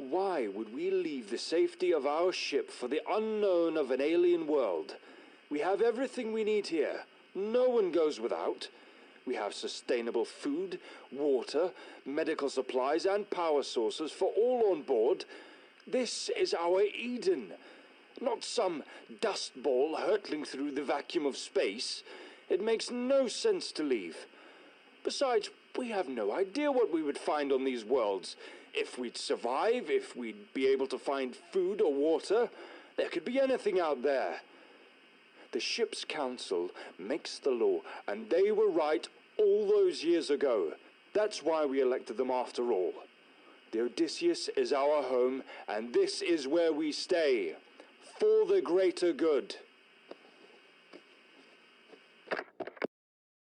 Why would we leave the safety of our ship for the unknown of an alien world? We have everything we need here. No one goes without. We have sustainable food, water, medical supplies, and power sources for all on board. This is our Eden, not some dust ball hurtling through the vacuum of space. It makes no sense to leave. Besides, we have no idea what we would find on these worlds. If we'd survive, if we'd be able to find food or water, there could be anything out there. The ship's council makes the law, and they were right all those years ago. That's why we elected them after all. The Odysseus is our home, and this is where we stay, for the greater good.